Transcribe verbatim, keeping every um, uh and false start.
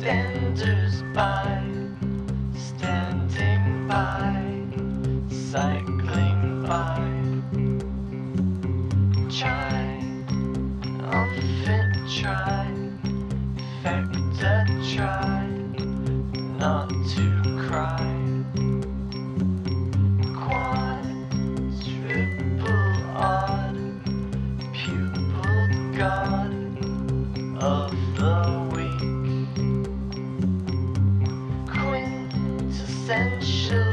Standers by, standing by, cycling by. Try, unfit, try, factor, try, not to cry. Quad, triple, odd, pupil, god of the week. Quintessential